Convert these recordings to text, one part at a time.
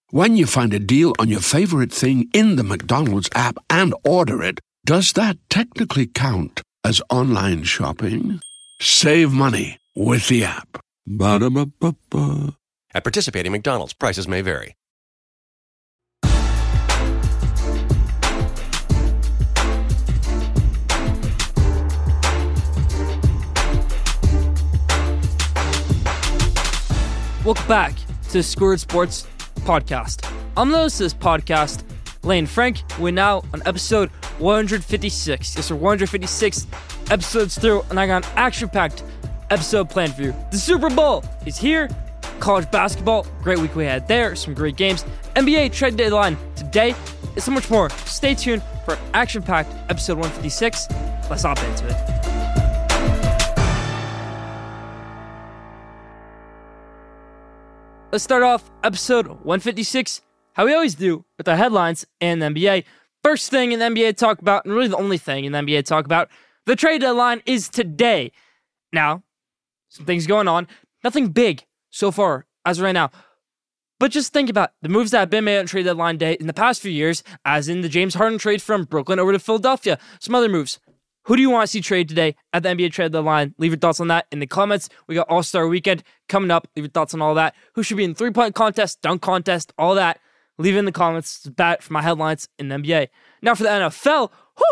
When you find a deal on your favorite thing in the McDonald's app and order it, does that technically count as online shopping? Save money with the app. Ba-da-ba-ba-ba. At participating McDonald's, prices may vary. Welcome back to the Squared Sports Podcast. I'm the host of this podcast, Lane Frank. We're now on episode 156. Yes, we're 156 episodes through, and I got an action-packed episode planned for you. The Super Bowl is here. College basketball, great week we had there. Some great games. NBA trade deadline today. And so much more. Stay tuned for an action-packed episode 156. Let's hop into it. Let's start off episode 156, how we always do, with our headlines and the NBA. First thing in the NBA to talk about, and really the only thing in the NBA to talk about, the trade deadline is today. Now, some things going on. Nothing big so far as of right now. But just think about the moves that have been made on trade deadline day in the past few years, as in the James Harden trade from Brooklyn over to Philadelphia. Some other moves. Who do you want to see trade today at the NBA trade deadline? Leave your thoughts on that in the comments. We got All-Star Weekend coming up. Leave your thoughts on all that. Who should be in three-point contest, dunk contest, all that. Leave it in the comments. It's bad for my headlines in the NBA. Now for the NFL.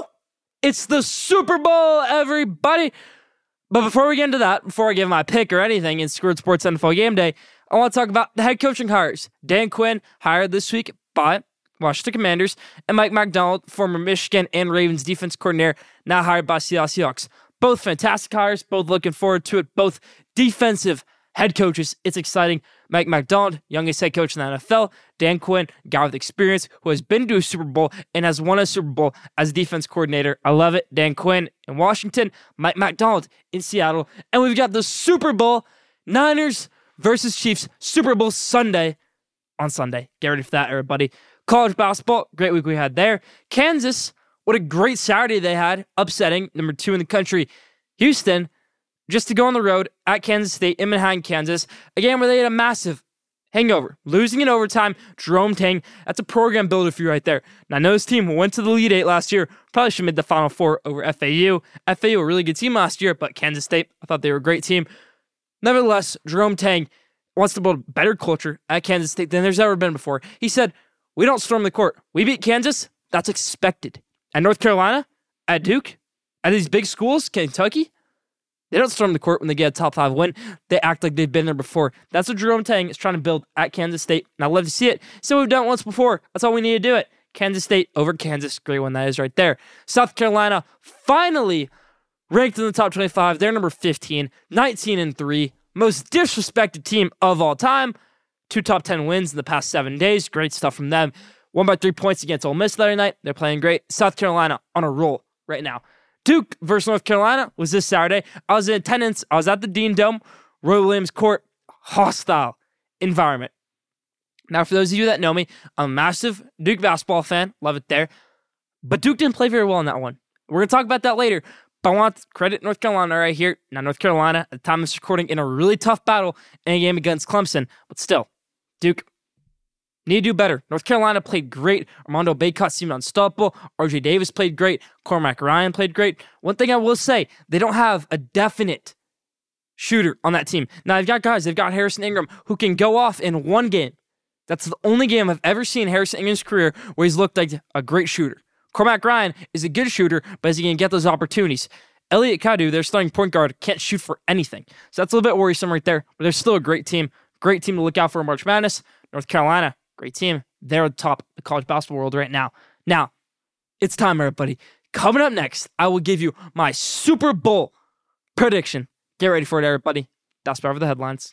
It's the Super Bowl, everybody. But before we get into that, before I give my pick or anything in Squared Sports NFL Game Day, I want to talk about the head coaching hires. Dan Quinn hired this week by Washington Commanders, and Mike Macdonald, former Michigan and Ravens defense coordinator, now hired by Seattle Seahawks. Both fantastic hires, both looking forward to it, both defensive head coaches. It's exciting. Mike Macdonald, youngest head coach in the NFL. Dan Quinn, guy with experience who has been to a Super Bowl and has won a Super Bowl as a defense coordinator. I love it. Dan Quinn in Washington, Mike Macdonald in Seattle. And we've got the Super Bowl, Niners versus Chiefs, Super Bowl Sunday on Sunday. Get ready for that, everybody. College basketball, great week we had there. Kansas, what a great Saturday they had, upsetting number 2 in the country, Houston, just to go on the road at Kansas State in Manhattan, Kansas, a game where they had a massive hangover, losing in overtime. Jerome Tang, that's a program builder for you right there. Now, I know this team went to the Elite 8 last year, probably should have made the Final Four over FAU. FAU, a really good team last year, but Kansas State, I thought they were a great team. Nevertheless, Jerome Tang wants to build better culture at Kansas State than there's ever been before. He said, "We don't storm the court. We beat Kansas. That's expected." At North Carolina, at Duke, at these big schools, Kentucky, they don't storm the court when they get a top 5 win. They act like they've been there before. That's what Jerome Tang is trying to build at Kansas State. And I love to see it. So we've done it once before. That's all we need to do it. Kansas State over Kansas. Great one that is right there. South Carolina finally ranked in the top 25. They're number 15, 19-3. Most disrespected team of all time. 2 top 10 wins in the past 7 days. Great stuff from them. Won by 3 points against Ole Miss the other night. They're playing great. South Carolina on a roll right now. Duke versus North Carolina was this Saturday. I was in attendance. I was at the Dean Dome. Roy Williams Court. Hostile environment. Now, for those of you that know me, I'm a massive Duke basketball fan. Love it there. But Duke didn't play very well in that one. We're going to talk about that later. But I want to credit North Carolina right here. Now, North Carolina, at the time of this recording, in a really tough battle in a game against Clemson. But still, Duke need to do better. North Carolina played great. Armando Bacot seemed unstoppable. RJ Davis played great. Cormac Ryan played great. One thing I will say, they don't have a definite shooter on that team. Now, they've got guys. They've got Harrison Ingram, who can go off in one game. That's the only game I've ever seen Harrison Ingram's career where he's looked like a great shooter. Cormac Ryan is a good shooter, but is he going to get those opportunities? Elliot Kadu, their starting point guard, can't shoot for anything. So that's a little bit worrisome right there. But they're still a great team. Great team to look out for in March Madness. North Carolina, great team. They're at the top of the college basketball world right now. Now, it's time, everybody. Coming up next, I will give you my Super Bowl prediction. Get ready for it, everybody. That's about for the headlines.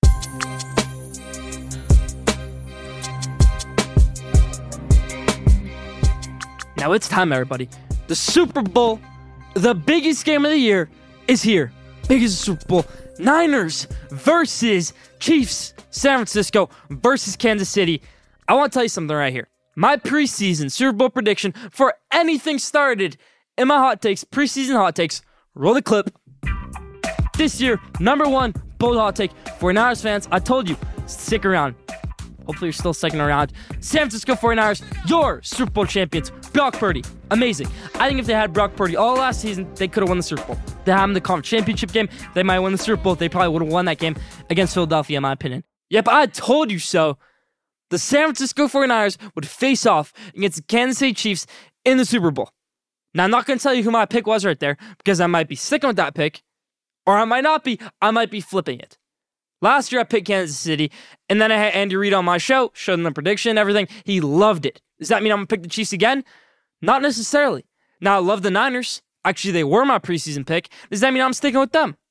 Now it's time, everybody. The Super Bowl, the biggest game of the year, is here. Biggest Super Bowl. Niners versus Chiefs. San Francisco versus Kansas City. I want to tell you something right here. My preseason Super Bowl prediction for anything started in my hot takes, preseason hot takes. Roll the clip. This year, number one bold hot take for Niners fans. I told you, stick around. Hopefully you're still second around. San Francisco 49ers, your Super Bowl champions. Brock Purdy, amazing. I think if they had Brock Purdy all last season, they could have won the Super Bowl. They had him in the conference championship game. They might win the Super Bowl. They probably would have won that game against Philadelphia, in my opinion. Yep, I told you so. The San Francisco 49ers would face off against the Kansas City Chiefs in the Super Bowl. Now, I'm not going to tell you who my pick was right there because I might be sticking with that pick, or I might not be. I might be flipping it. Last year, I picked Kansas City, and then I had Andy Reid on my show, showed him the prediction, everything. He loved it. Does that mean I'm going to pick the Chiefs again? Not necessarily. Now, I love the Niners. Actually, they were my preseason pick. Does that mean I'm sticking with them?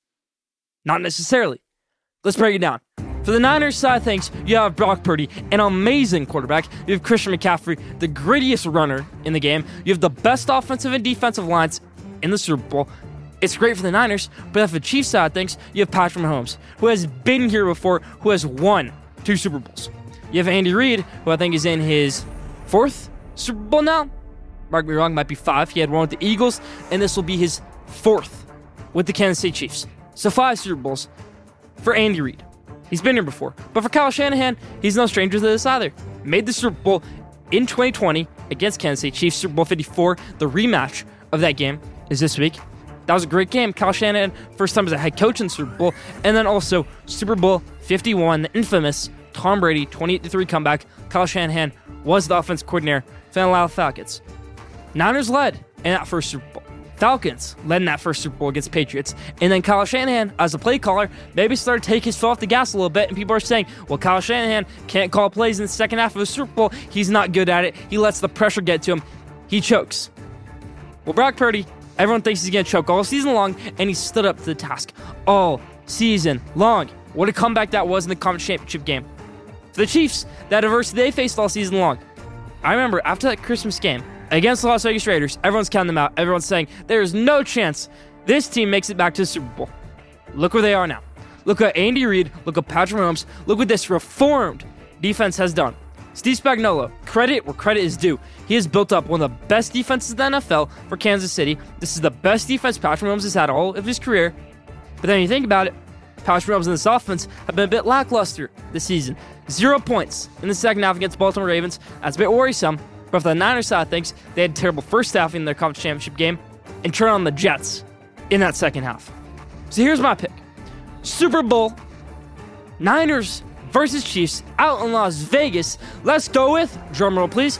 Not necessarily. Let's break it down. For the Niners side of things, you have Brock Purdy, an amazing quarterback. You have Christian McCaffrey, the grittiest runner in the game. You have the best offensive and defensive lines in the Super Bowl. It's great for the Niners, but for the Chiefs side of things, you have Patrick Mahomes, who has been here before, who has won 2 Super Bowls. You have Andy Reid, who I think is in his 4th Super Bowl now. Mark me wrong, might be 5. He had one with the Eagles, and this will be his 4th with the Kansas City Chiefs. So 5 Super Bowls for Andy Reid. He's been here before. But for Kyle Shanahan, he's no stranger to this either. Made the Super Bowl in 2020 against Kansas City Chiefs, Super Bowl 54. The rematch of that game is this week. That was a great game. Kyle Shanahan, first time as a head coach in the Super Bowl. And then also Super Bowl 51, the infamous Tom Brady 28-3 comeback. Kyle Shanahan was the offensive coordinator for the Atlanta Falcons. Niners led in that first Super Bowl. Falcons led in that first Super Bowl against Patriots. And then Kyle Shanahan, as a play caller, maybe started to take his foot off the gas a little bit. And people are saying, well, Kyle Shanahan can't call plays in the second half of the Super Bowl. He's not good at it. He lets the pressure get to him. He chokes. Well, Brock Purdy, everyone thinks he's going to choke all season long, and he stood up to the task all season long. What a comeback that was in the conference championship game. For the Chiefs, that adversity they faced all season long. I remember after that Christmas game against the Las Vegas Raiders, everyone's counting them out. Everyone's saying there is no chance this team makes it back to the Super Bowl. Look where they are now. Look at Andy Reid. Look at Patrick Mahomes. Look what this reformed defense has done. Steve Spagnuolo, credit where credit is due. He has built up one of the best defenses in the NFL for Kansas City. This is the best defense Patrick Mahomes has had all of his career. But then you think about it, Patrick Mahomes and this offense have been a bit lackluster this season. 0 points in the second half against Baltimore Ravens. That's a bit worrisome. But for the Niners side of things, they had terrible first half in their conference championship game and turn on the Jets in that second half. So here's my pick. Super Bowl, Niners versus Chiefs out in Las Vegas. Let's go with, drumroll please,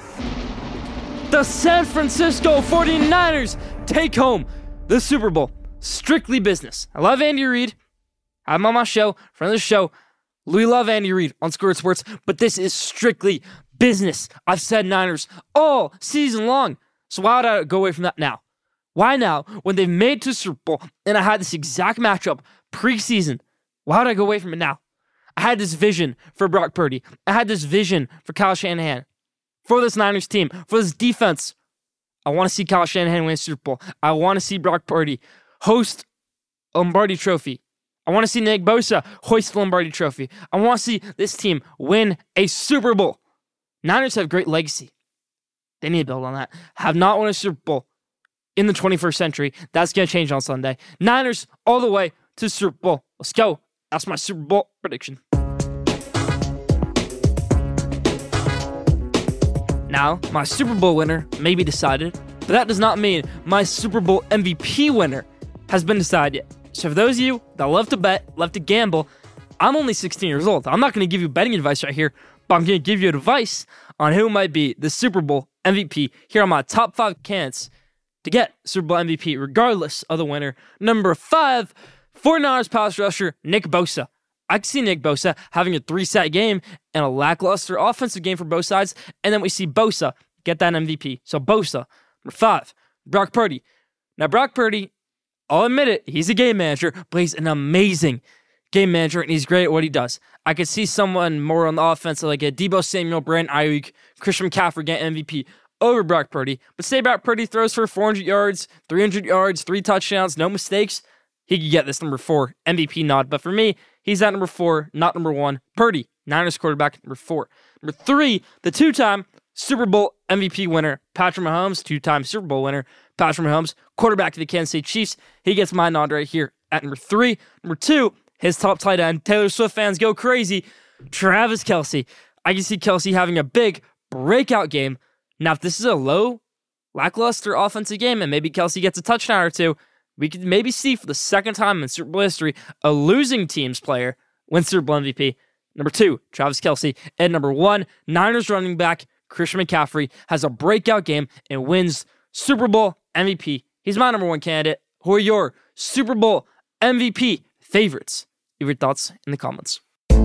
the San Francisco 49ers take home the Super Bowl. Strictly business. I love Andy Reid. I'm on my show, friend of the show. We love Andy Reid on Squirt Sports, but this is strictly business. I've said Niners all season long. So why would I go away from that now? Why now, when they've made it to Super Bowl, and I had this exact matchup preseason, why would I go away from it now? I had this vision for Brock Purdy. I had this vision for Kyle Shanahan, for this Niners team, for this defense. I want to see Kyle Shanahan win a Super Bowl. I want to see Brock Purdy host a Lombardi Trophy. I want to see Nick Bosa hoist the Lombardi Trophy. I want to see this team win a Super Bowl. Niners have great legacy. They need to build on that. Have not won a Super Bowl in the 21st century. That's going to change on Sunday. Niners all the way to Super Bowl. Let's go. That's my Super Bowl prediction. Now, my Super Bowl winner may be decided, but that does not mean my Super Bowl MVP winner has been decided yet. So for those of you that love to bet, love to gamble, I'm only 16 years old. I'm not going to give you betting advice right here, but I'm going to give you advice on who might be the Super Bowl MVP here on my top 5 candidates to get Super Bowl MVP, regardless of the winner. Number 5, 49ers pass rusher Nick Bosa. I can see Nick Bosa having a 3-set game and a lackluster offensive game for both sides, and then we see Bosa get that MVP. So Bosa. Number 5, Brock Purdy. Now Brock Purdy, I'll admit it, he's a game manager, but he's an amazing game manager, and he's great at what he does. I could see someone more on the offense like a Deebo Samuel, Brandon Ayuk, Christian McCaffrey get MVP over Brock Purdy. But say Brock Purdy throws for 400 yards, 300 yards, 3 touchdowns, no mistakes, he could get this number 4 MVP nod. But for me, he's at number 4, not number 1. Purdy, Niners quarterback, number 4. Number 3, the 2-time Super Bowl MVP winner, Patrick Mahomes, 2-time Super Bowl winner, Patrick Mahomes, quarterback to the Kansas City Chiefs. He gets my nod right here at number 3. Number 2, his top tight end. Taylor Swift fans go crazy. Travis Kelce. I can see Kelce having a big breakout game. Now, if this is a low, lackluster offensive game and maybe Kelce gets a touchdown or two, we could maybe see for the second time in Super Bowl history a losing team's player wins Super Bowl MVP. Number 2, Travis Kelce. And number 1, Niners running back Christian McCaffrey has a breakout game and wins Super Bowl MVP. He's my number 1 candidate. Who are your Super Bowl MVP favorites? Leave your thoughts in the comments.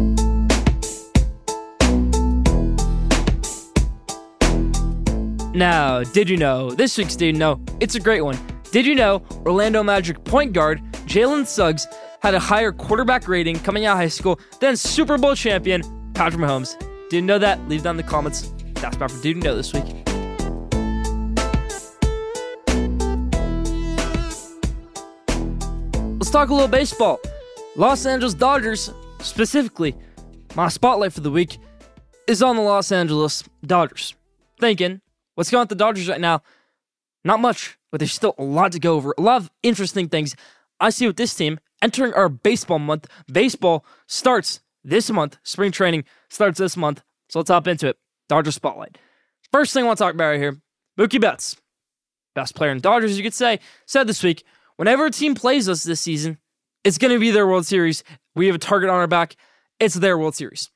Now, did you know? This week's Did You Know? It's a great one. Did you know Orlando Magic point guard Jalen Suggs had a higher quarterback rating coming out of high school than Super Bowl champion Patrick Mahomes? Didn't know that? Leave it down in the comments. That's about for Did You Know this week. Let's talk a little baseball. Los Angeles Dodgers, specifically, my spotlight for the week is on the Los Angeles Dodgers. Thinking, what's going on with the Dodgers right now? Not much, but there's still a lot to go over. A lot of interesting things I see with this team entering our baseball month. Baseball starts this month. Spring training starts this month. So let's hop into it. Dodgers Spotlight. First thing I want to talk about right here, Mookie Betts. Best player in Dodgers, you could say, said this week, whenever a team plays us this season, it's going to be their World Series. We have a target on our back. It's their World Series.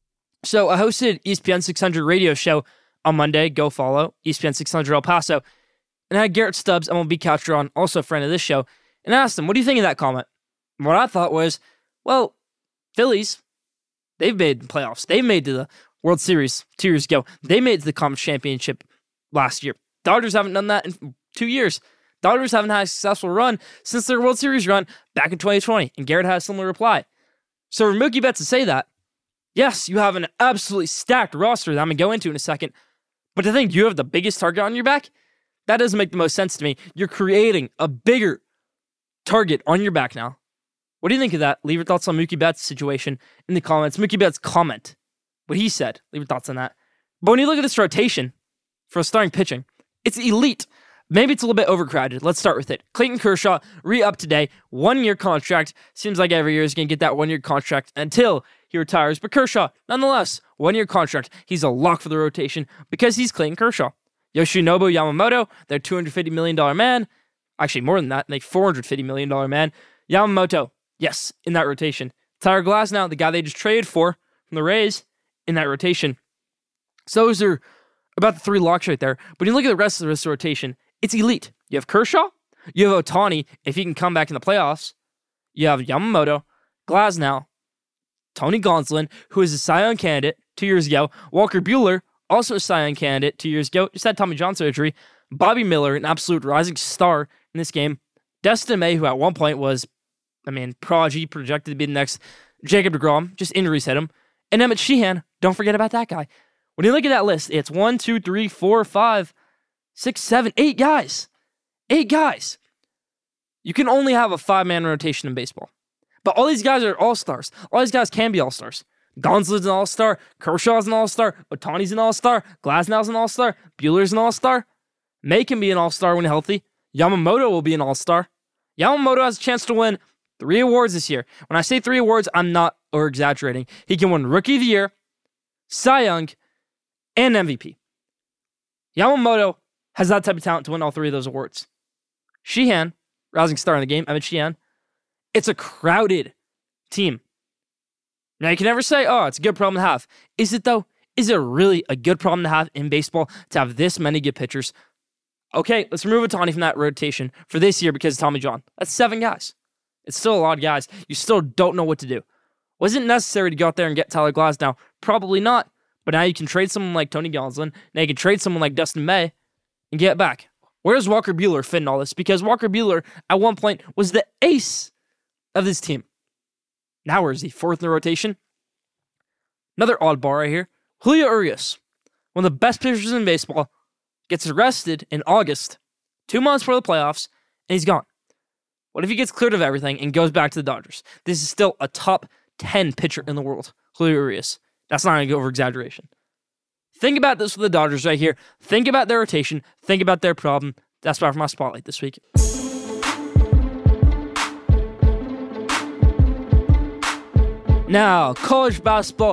So I hosted ESPN 600 radio show on Monday. Go follow ESPN 600 El Paso. And I had Garrett Stubbs, MLB catcher on, also a friend of this show, and I asked him, what do you think of that comment? And what I thought was, well, Phillies, they've made the playoffs. They made to the World Series 2 years ago. They made it to the Conference Championship last year. Dodgers haven't done that in 2 years. Dodgers haven't had a successful run since their World Series run back in 2020. And Garrett has a similar reply. So for Mookie Betts to say that, yes, you have an absolutely stacked roster that I'm going to go into in a second. But to think you have the biggest target on your back, that doesn't make the most sense to me. You're creating a bigger target on your back now. What do you think of that? Leave your thoughts on Mookie Betts' situation in the comments. Mookie Betts' comment, what he said. Leave your thoughts on that. But when you look at this rotation for starting pitching, it's elite. Maybe it's a little bit overcrowded. Let's start with it. Clayton Kershaw, re-up today. 1-year contract. Seems like every year he's going to get that 1-year contract until he retires. But Kershaw, nonetheless, 1-year contract. He's a lock for the rotation because he's Clayton Kershaw. Yoshinobu Yamamoto, their $250 million man. Actually, more than that, like $450 million man. Yamamoto, yes, in that rotation. Tyler Glasnow, the guy they just traded for from the Rays, in that rotation. So those are about the 3 locks right there. But when you look at the rest of this rotation, it's elite. You have Kershaw, you have Ohtani, if he can come back in the playoffs. You have Yamamoto, Glasnow, Tony Gonsolin, who is a Cy Young candidate 2 years ago. Walker Buehler, also a Cy Young candidate 2 years ago, just had Tommy John surgery. Bobby Miller, an absolute rising star in this game. Dustin May, who at one point was, prodigy, projected to be the next Jacob deGrom, just injuries hit him. And Emmett Sheehan, don't forget about that guy. When you look at that list, it's 1, 2, 3, 4, 5, 6, 7, 8 guys. 8 guys. You can only have a 5-man rotation in baseball. But all these guys are all-stars. All these guys can be all-stars. Gonsolin's an all-star. Kershaw's an all-star. Ohtani's an all-star. Glasnow's an all-star. Buehler's an all-star. May can be an all-star when healthy. Yamamoto will be an all-star. Yamamoto has a chance to win 3 awards this year. When I say 3 awards, I'm not over-exaggerating. He can win Rookie of the Year, Cy Young, and MVP. Yamamoto has that type of talent to win all 3 of those awards. Sheehan, rising star in the game, Emmett Sheehan. It's a crowded team. Now, you can never say, oh, it's a good problem to have. Is it, though? Is it really a good problem to have in baseball to have this many good pitchers? Okay, let's remove Ohtani from that rotation for this year because of Tommy John. That's 7 guys. It's still a lot of guys. You still don't know what to do. Was it necessary to go out there and get Tyler Glasnow? Probably not. But now you can trade someone like Tony Gonsolin. Now you can trade someone like Dustin May and get it back. Where's Walker Buehler fit in all this? Because Walker Buehler, at one point, was the ace of this team. Now where is he? 4th in the rotation? Another oddball right here. Julio Urias, one of the best pitchers in baseball, gets arrested in August, 2 months before the playoffs, and he's gone. What if he gets cleared of everything and goes back to the Dodgers? This is still a top 10 pitcher in the world, Julio Urias. That's not an over-exaggeration. Think about this with the Dodgers right here. Think about their rotation. Think about their problem. That's about for my spotlight this week. Now, college basketball,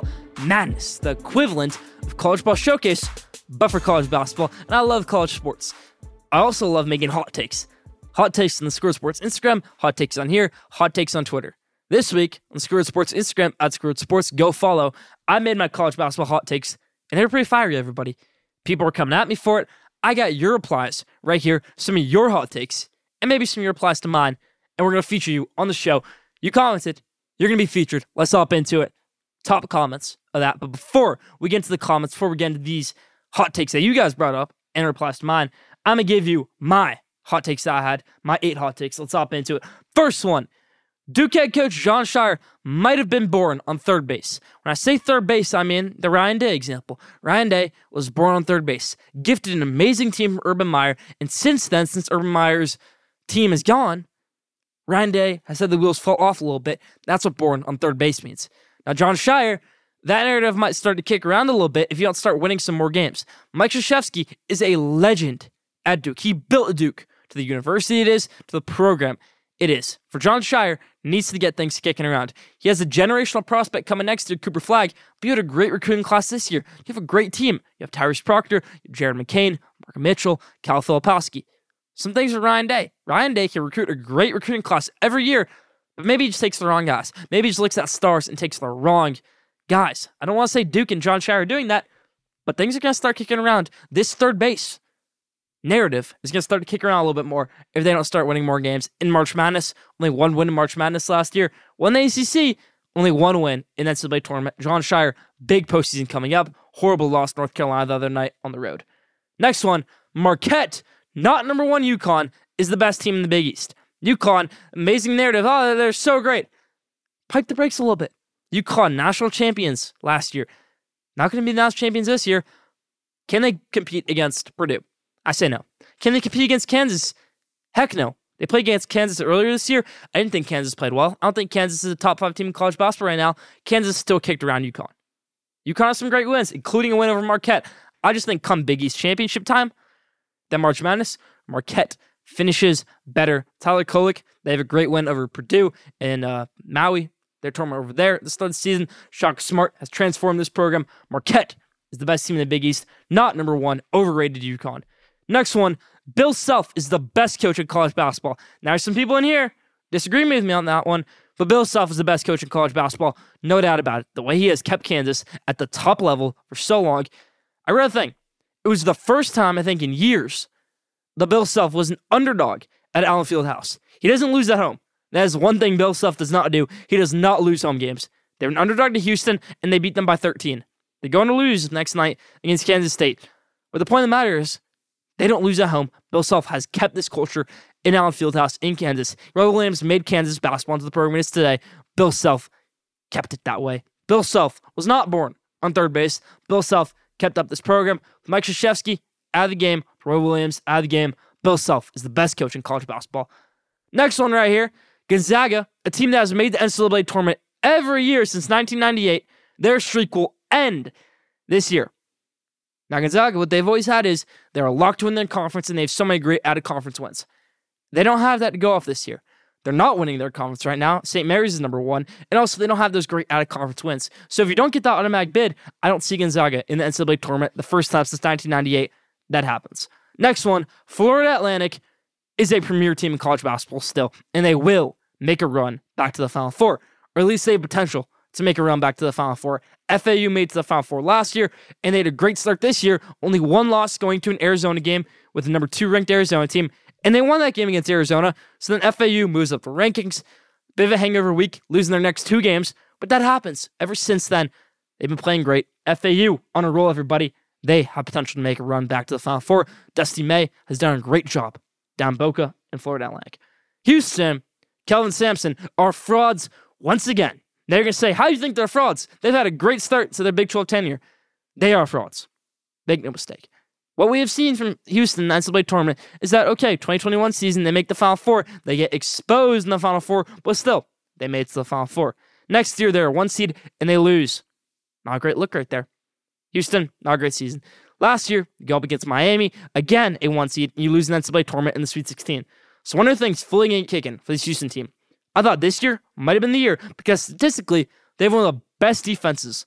Madness, the equivalent of College Ball Showcase, but for college basketball, and I love college sports. I also love making hot takes. Hot takes on the Squared Sports Instagram, hot takes on here, hot takes on Twitter. This week, on Squared Sports Instagram, at Squared Sports, go follow, I made my college basketball hot takes, and they were pretty fiery, everybody. People were coming at me for it. I got your replies right here, some of your hot takes, and maybe some of your replies to mine, and we're going to feature you on the show. You commented, you're going to be featured. Let's hop into it. Top comments of that. But before we get into the comments, before we get into these hot takes that you guys brought up and replies to mine, I'm going to give you my hot takes that I had, my 8 hot takes. Let's hop into it. First one, Duke head coach Jon Scheyer might have been born on third base. When I say third base, I mean the Ryan Day example. Ryan Day was born on third base, gifted an amazing team from Urban Meyer, and since then, since Urban Meyer's team is gone, Ryan Day has said the wheels fall off a little bit. That's what born on third base means. Now, Jon Scheyer, that narrative might start to kick around a little bit if you don't start winning some more games. Mike Krzyzewski is a legend at Duke. He built Duke to the university it is, to the program it is. For Jon Scheyer, needs to get things kicking around. He has a generational prospect coming next to Cooper Flagg, but you had a great recruiting class this year. You have a great team. You have Tyrese Proctor, Jared McCain, Mark Mitchell, Cal Filipowski. Some things with Ryan Day. Ryan Day can recruit a great recruiting class every year, but maybe he just takes the wrong guys. Maybe he just looks at stars and takes the wrong guys. I don't want to say Duke and Jon Scheyer are doing that, but things are going to start kicking around. This third base narrative is going to start to kick around a little bit more if they don't start winning more games. In March Madness, only 1 win in March Madness last year. Won the ACC, only 1 win in that NCAA tournament. Jon Scheyer, big postseason coming up. Horrible loss to North Carolina the other night on the road. Next one, Marquette, not number 1 UConn, is the best team in the Big East. UConn, amazing narrative. Oh, they're so great. Pipe the brakes a little bit. UConn, national champions last year. Not going to be national champions this year. Can they compete against Purdue? I say no. Can they compete against Kansas? Heck no. They played against Kansas earlier this year. I didn't think Kansas played well. I don't think Kansas is a top 5 team in college basketball right now. Kansas still kicked around UConn. UConn has some great wins, including a win over Marquette. I just think come Big East championship time, that March Madness, Marquette finishes better. Tyler Kolek, they have a great win over Purdue and Maui. Their tournament over there at the start of the season. Shaka Smart has transformed this program. Marquette is the best team in the Big East, not number 1, overrated UConn. Next one, Bill Self is the best coach in college basketball. Now, there's some people in here disagreeing with me on that one, but Bill Self is the best coach in college basketball, no doubt about it. The way he has kept Kansas at the top level for so long. I read a thing. It was the first time, I think, in years, that Bill Self was an underdog at Allen Fieldhouse. He doesn't lose at home. That is one thing Bill Self does not do. He does not lose home games. They're an underdog to Houston, and they beat them by 13. They're going to lose next night against Kansas State. But the point of the matter is, they don't lose at home. Bill Self has kept this culture in Allen Fieldhouse in Kansas. Roy Williams made Kansas basketball into the program it is today. Bill Self kept it that way. Bill Self was not born on third base. Bill Self kept up this program. Mike Krzyzewski out of the game. Roy Williams out of the game. Bill Self is the best coach in college basketball. Next one right here, Gonzaga, a team that has made the NCAA tournament every year since 1998. Their streak will end this year. Now, Gonzaga, what they've always had is they're locked to win their conference, and they have so many great out-of-conference wins. They don't have that to go off this year. They're not winning their conference right now. St. Mary's is number 1, and also they don't have those great out-of-conference wins. So if you don't get that automatic bid, I don't see Gonzaga in the NCAA tournament the first time since 1998 that happens. Next one, Florida Atlantic is a premier team in college basketball still, and they will make a run back to the Final Four, or at least they have potential to make a run back to the Final Four. FAU made to the Final Four last year, and they had a great start this year. Only 1 loss going to an Arizona game with the number 2 ranked Arizona team, and they won that game against Arizona, so then FAU moves up the rankings. Bit of a hangover week, losing their next 2 games, but that happens. Ever since then, they've been playing great. FAU on a roll, everybody. They have potential to make a run back to the Final Four. Dusty May has done a great job down Boca and Florida Atlantic. Houston, Kelvin Sampson are frauds once again. They're going to say, how do you think they're frauds? They've had a great start to their Big 12 tenure. They are frauds. Make no mistake. What we have seen from Houston in the NCAA tournament is that, okay, 2021 season, they make the Final Four. They get exposed in the Final Four, but still, they made it to the Final Four. Next year, they're a 1 seed, and they lose. Not a great look right there. Houston, not a great season. Last year, you go up against Miami, again, a 1 seed, and you lose the NCAA tournament in the Sweet 16. So one of the things fully ain't kicking for this Houston team. I thought this year might have been the year because statistically, they have one of the best defenses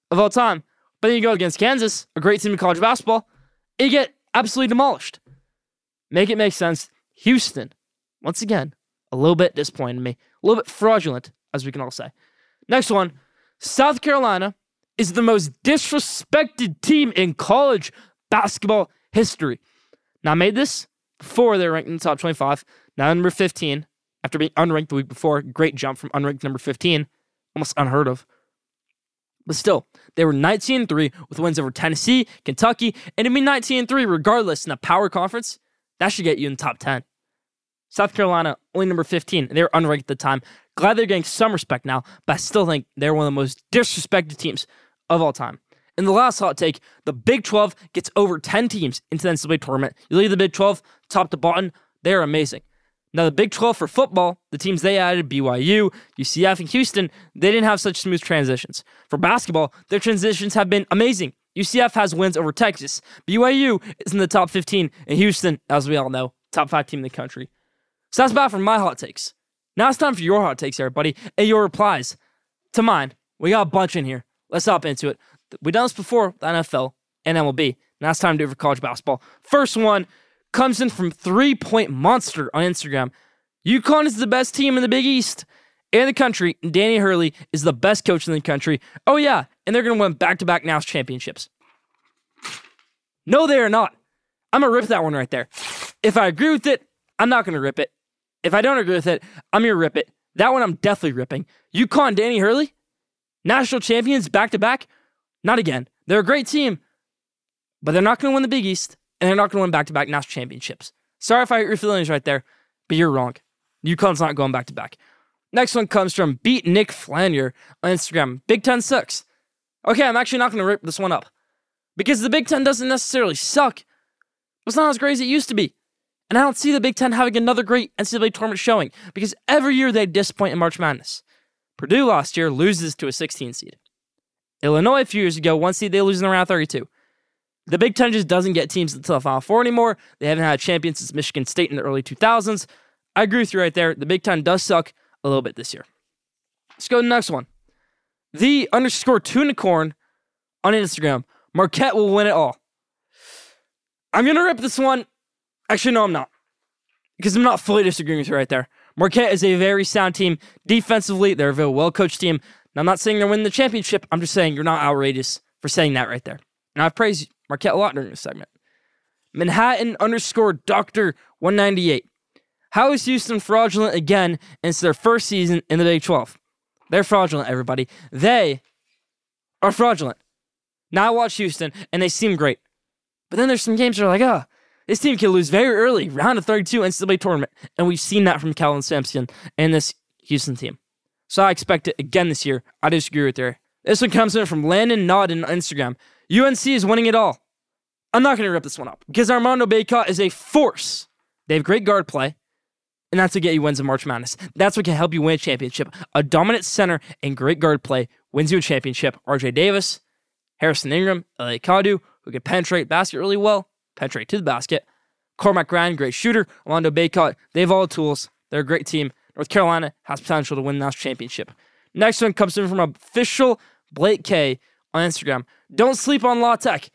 of all time. But then you go against Kansas, a great team in college basketball, and you get absolutely demolished. Make it make sense. Houston, once again, a little bit disappointing to me. A little bit fraudulent, as we can all say. Next one, South Carolina is the most disrespected team in college basketball history. Now, I made this before they were ranked in the top 25. Now, number 15, after being unranked the week before. Great jump from unranked number 15. Almost unheard of. But still, they were 19-3 with wins over Tennessee, Kentucky, and to be 19-3 regardless in a power conference, that should get you in the top 10. South Carolina, only number 15. They were unranked at the time. Glad they're getting some respect now, but I still think they're one of the most disrespected teams of all time. In the last hot take, the Big 12 gets over 10 teams into the NCAA tournament. You leave the Big 12 top to bottom, they're amazing. Now, the Big 12 for football, the teams they added, BYU, UCF, and Houston, they didn't have such smooth transitions. For basketball, their transitions have been amazing. UCF has wins over Texas. BYU is in the top 15, and Houston, as we all know, top 5 team in the country. So that's about for my hot takes. Now it's time for your hot takes, everybody, and your replies to mine. We got a bunch in here. Let's hop into it. We've done this before, the NFL and MLB. Now it's time to do it for college basketball. First one comes in from 3 Point Monster on Instagram. UConn is the best team in the Big East and the country, and Danny Hurley is the best coach in the country. Oh yeah, and they're going to win back-to-back NAS championships. No, they are not. I'm going to rip that one right there. If I agree with it, I'm not going to rip it. If I don't agree with it, I'm going to rip it. That one I'm definitely ripping. UConn, Danny Hurley, national champions back-to-back? Not again. They're a great team, but they're not going to win the Big East, and they're not going to win back-to-back national championships. Sorry if I hurt your feelings right there, but you're wrong. UConn's not going back-to-back. Next one comes from Beat Nick Flanier on Instagram. Big Ten sucks. Okay, I'm actually not going to rip this one up, because the Big Ten doesn't necessarily suck. It's not as great as it used to be. And I don't see the Big Ten having another great NCAA tournament showing, because every year they disappoint in March Madness. Purdue last year loses to a 16 seed. Illinois a few years ago, 1 seed, they lose in round 32. The Big Ten just doesn't get teams into the Final Four anymore. They haven't had a champion since Michigan State in the early 2000s. I agree with you right there. The Big Ten does suck a little bit this year. Let's go to the next one. _Tunicorn on Instagram. Marquette will win it all. I'm going to rip this one. Actually, no, I'm not. Because I'm not fully disagreeing with you right there. Marquette is a very sound team. Defensively, they're a very well-coached team. Now, I'm not saying they're winning the championship. I'm just saying you're not outrageous for saying that right there. And I've praised Marquette a lot during this segment. Manhattan _Dr. 198. How is Houston fraudulent again, and it's their first season in the Big 12? They're fraudulent, everybody. They are fraudulent. Now, I watch Houston, and they seem great. But then there's some games that are like, this team can lose very early, round of 32 NCAA tournament. And we've seen that from Calvin Sampson and this Houston team. So I expect it again this year. I disagree with her. This one comes in from Landon Nodden on Instagram. UNC is winning it all. I'm not going to rip this one up because Armando Bacot is a force. They have great guard play, and that's what get you wins in March Madness. That's what can help you win a championship. A dominant center and great guard play wins you a championship. RJ Davis, Harrison Ingram, Elliot Kadu, who can penetrate basket really well, penetrate to the basket. Cormac Ryan, great shooter. Armando Bacot, they have all the tools. They're a great team. North Carolina has potential to win the national championship. Next one comes in from official Blake K on Instagram. Don't sleep on La Tech.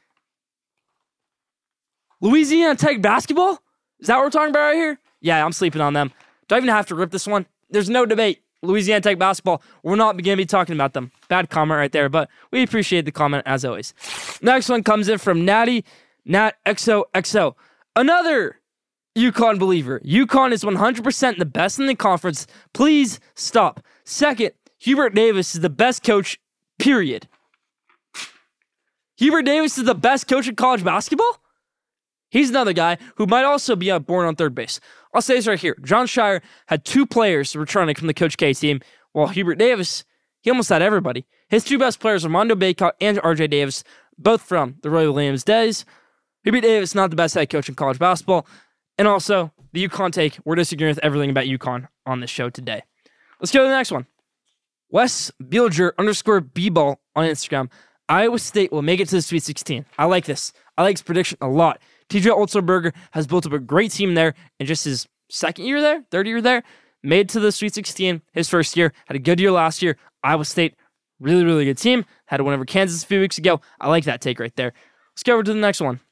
Louisiana Tech basketball? Is that what we're talking about right here? Yeah, I'm sleeping on them. Do I even have to rip this one? There's no debate. Louisiana Tech basketball, we're not going to be talking about them. Bad comment right there, but we appreciate the comment as always. Next one comes in from Natty, Nat XOXO. Another UConn believer. UConn is 100% the best in the conference. Please stop. Second, Hubert Davis is the best coach, period. Hubert Davis is the best coach in college basketball? He's another guy who might also be born on third base. I'll say this right here. John Shire had 2 players returning from the Coach K team, while Hubert Davis, he almost had everybody. His 2 best players are Armando Bacot and RJ Davis, both from the Roy Williams days. Hubert Davis, not the best head coach in college basketball. And also, the UConn take, we're disagreeing with everything about UConn on this show today. Let's go to the next one. Wes Bielger _B-ball on Instagram. Iowa State will make it to the Sweet 16. I like this. I like his prediction a lot. TJ Otzelberger has built up a great team there in just his second year there, third year there. Made to the Sweet 16 his first year. Had a good year last year. Iowa State Really, really good team. Had a win over Kansas a few weeks ago. I like that take right there. Let's go over to the next one.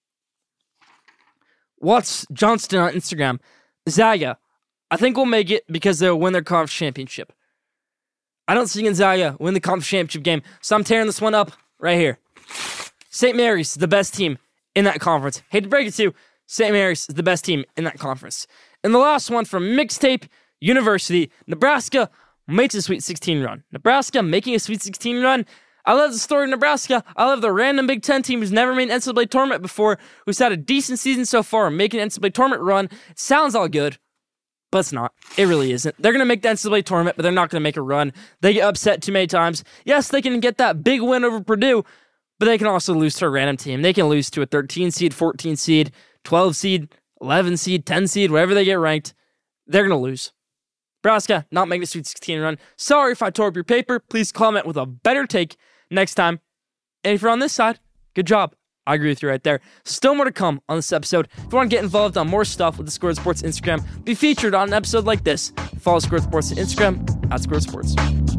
Watts Johnston on Instagram. Gonzaga, I think we'll make it because they'll win their conference championship. I don't see Gonzaga win the conference championship game, so I'm tearing this one up right here. St. Mary's is the best team in that conference. Hate to break it to you, St. Mary's is the best team in that conference. And the last one from Mixtape University, Nebraska makes a Sweet 16 run. Nebraska making a Sweet 16 run. I love the story of Nebraska. I love the random Big Ten team who's never made an NCAA tournament before, who's had a decent season so far and making an NCAA tournament run. It sounds all good, but it's not. It really isn't. They're going to make the NCAA tournament, but they're not going to make a run. They get upset too many times. Yes, they can get that big win over Purdue, but they can also lose to a random team. They can lose to a 13 seed, 14 seed, 12 seed, 11 seed, 10 seed, wherever they get ranked. They're going to lose. Nebraska not making a Sweet 16 run. Sorry if I tore up your paper. Please comment with a better take next time. And if you're on this side, good job. I agree with you right there. Still more to come on this episode. If you want to get involved on more stuff with the Squared Sports Instagram, be featured on an episode like this. Follow Squared Sports on Instagram at Squared Sports.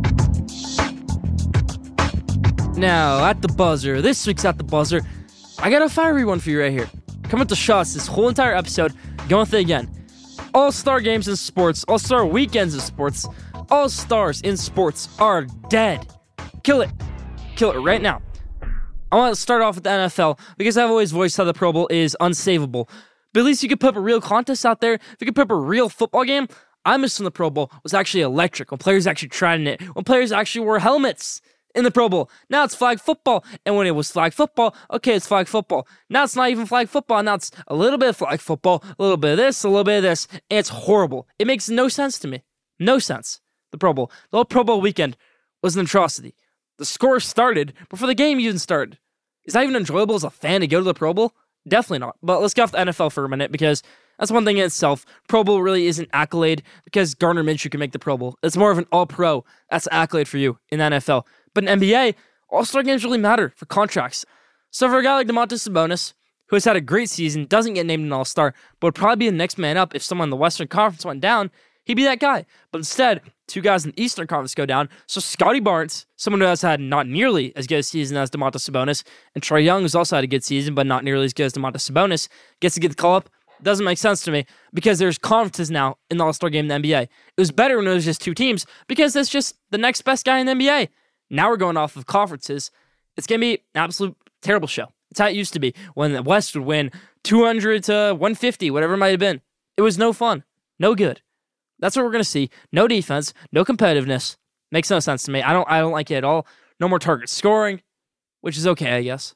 Now, at the buzzer, this week's At the Buzzer, I got a fiery one for you right here. Coming with the shots this whole entire episode, going with it again. All-star games in sports, all-star weekends in sports, all-stars in sports are dead. Kill it. Kill it right now. I want to start off with the NFL because I've always voiced how the Pro Bowl is unsavable. But at least you could put up a real contest out there. If you could put up a real football game, I miss when the Pro Bowl was actually electric, when players actually tried in it, when players actually wore helmets in the Pro Bowl. Now it's flag football. And when it was flag football, okay, it's flag football. Now it's not even flag football. Now it's a little bit of flag football, a little bit of this, a little bit of this. And it's horrible. It makes no sense to me. No sense. The Pro Bowl. The whole Pro Bowl weekend was an atrocity. The score started before the game even started. Is that even enjoyable as a fan to go to the Pro Bowl? Definitely not. But let's get off the NFL for a minute because that's one thing in itself. Pro Bowl really isn't accolade because Gardner Minshew can make the Pro Bowl. It's more of an all-pro. That's an accolade for you in the NFL. But in NBA, all-star games really matter for contracts. So for a guy like Domantas Sabonis, who has had a great season, doesn't get named an all-star, but would probably be the next man up if someone in the Western Conference went down, he'd be that guy. But instead, two guys in the Eastern Conference go down. So Scotty Barnes, someone who has had not nearly as good a season as Domantas Sabonis, and Trae Young, who's also had a good season, but not nearly as good as Domantas Sabonis, gets to get the call-up. Doesn't make sense to me because there's conferences now in the All-Star game in the NBA. It was better when it was just two teams because that's just the next best guy in the NBA. Now we're going off of conferences. It's going to be an absolute terrible show. It's how it used to be when the West would win 200 to 150, whatever it might have been. It was no fun. No good. That's what we're going to see. No defense. No competitiveness. Makes no sense to me. I don't like it at all. No more target scoring, which is okay, I guess.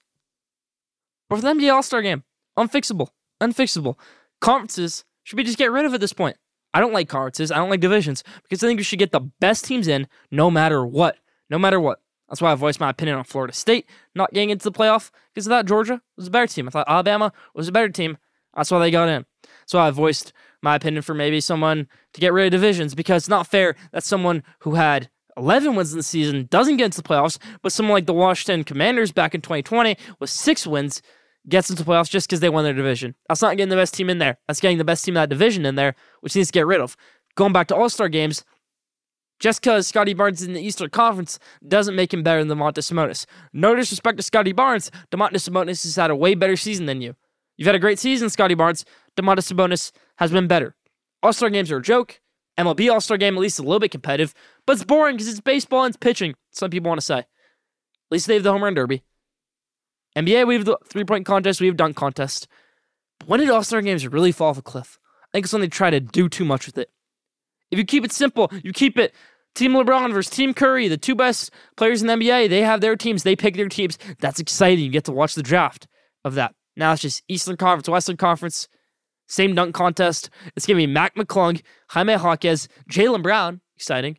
But for the NBA All-Star game, unfixable. Unfixable. Conferences should we just get rid of at this point. I don't like conferences. I don't like divisions because I think we should get the best teams in no matter what. No matter what. That's why I voiced my opinion on Florida State not getting into the playoff because I thought Georgia was a better team. I thought Alabama was a better team. That's why they got in. So I voiced my opinion for maybe someone to get rid of divisions because it's not fair that someone who had 11 wins in the season doesn't get into the playoffs, but someone like the Washington Commanders back in 2020 with 6 wins gets into the playoffs just because they won their division. That's not getting the best team in there. That's getting the best team of that division in there, which needs to get rid of. Going back to All-Star games, just because Scotty Barnes is in the Eastern Conference doesn't make him better than Domantas Sabonis. No disrespect to Scotty Barnes, Domantas Sabonis has had a way better season than you. You've had a great season, Scotty Barnes. Domantas Sabonis has been better. All-Star games are a joke. MLB All-Star game at least a little bit competitive, but it's boring because it's baseball and it's pitching, some people want to say. At least they have the home run derby. NBA, we have the three-point contest, we have dunk contest. But when did All-Star games really fall off a cliff? I think it's when they try to do too much with it. If you keep it simple, you keep it Team LeBron versus Team Curry, the two best players in the NBA, they have their teams, they pick their teams. That's exciting. You get to watch the draft of that. Now it's just Eastern Conference, Western Conference, same dunk contest. It's going to be Mac McClung, Jaime Jaquez, Jaylen Brown, exciting,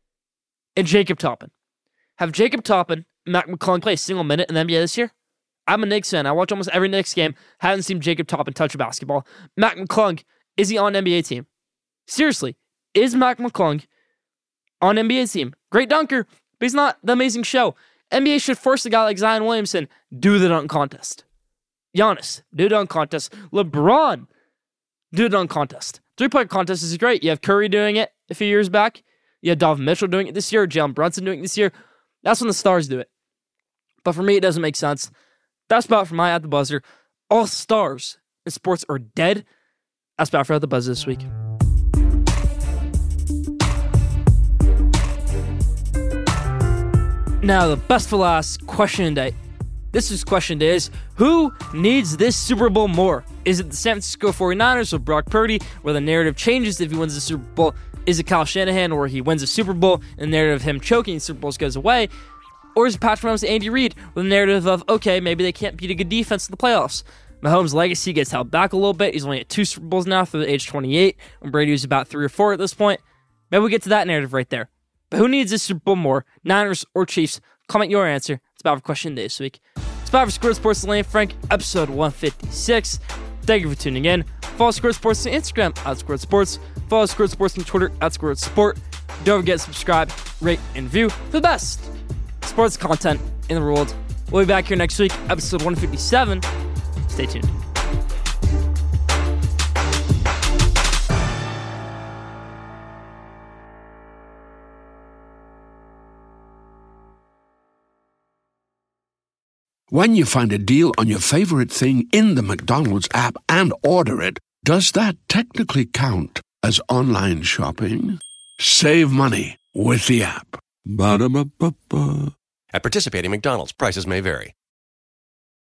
and Jacob Toppin. Have Jacob Toppin and Mac McClung play a single minute in the NBA this year? I'm a Knicks fan. I watch almost every Knicks game. Haven't seen Jacob Toppin touch a basketball. Mac McClung, is he on an NBA team? Seriously, is Mac McClung on an NBA team? Great dunker, but he's not the amazing show. NBA should force a guy like Zion Williamson do the dunk contest. Giannis, do the dunk contest. LeBron, do the dunk contest. Three-point contest is great. You have Curry doing it a few years back. You have Donovan Mitchell doing it this year. Jalen Brunson doing it this year. That's when the stars do it. But for me, it doesn't make sense. That's about for my At the Buzzer. All stars in sports are dead. That's about for At the Buzzer this week. Now, the best for last question of the day. This week's question is, who needs this Super Bowl more? Is it the San Francisco 49ers or Brock Purdy, where the narrative changes if he wins the Super Bowl? Is it Kyle Shanahan, where he wins a Super Bowl and the narrative of him choking Super Bowls goes away? Or is it Patrick Mahomes and Andy Reid, with the narrative of, okay, maybe they can't beat a good defense in the playoffs? Mahomes' legacy gets held back a little bit. He's only at 2 Super Bowls now through the age 28, when Brady was about 3 or 4 at this point. Maybe we get to that narrative right there. But who needs this Super Bowl more, Niners or Chiefs? Comment your answer. It's about for question day this week. It's about for Squared Sports Lane Frank, episode 156. Thank you for tuning in. Follow Squared Sports on Instagram at Squared Sports. Follow Squared Sports on Twitter at Squared Sport. Don't forget to subscribe, rate, and review for the best sports content in the world. We'll be back here next week, episode 157. Stay tuned. When you find a deal on your favorite thing in the McDonald's app and order it, does that technically count as online shopping? Save money with the app. Ba-da-ba-ba-ba. At participating McDonald's, prices may vary.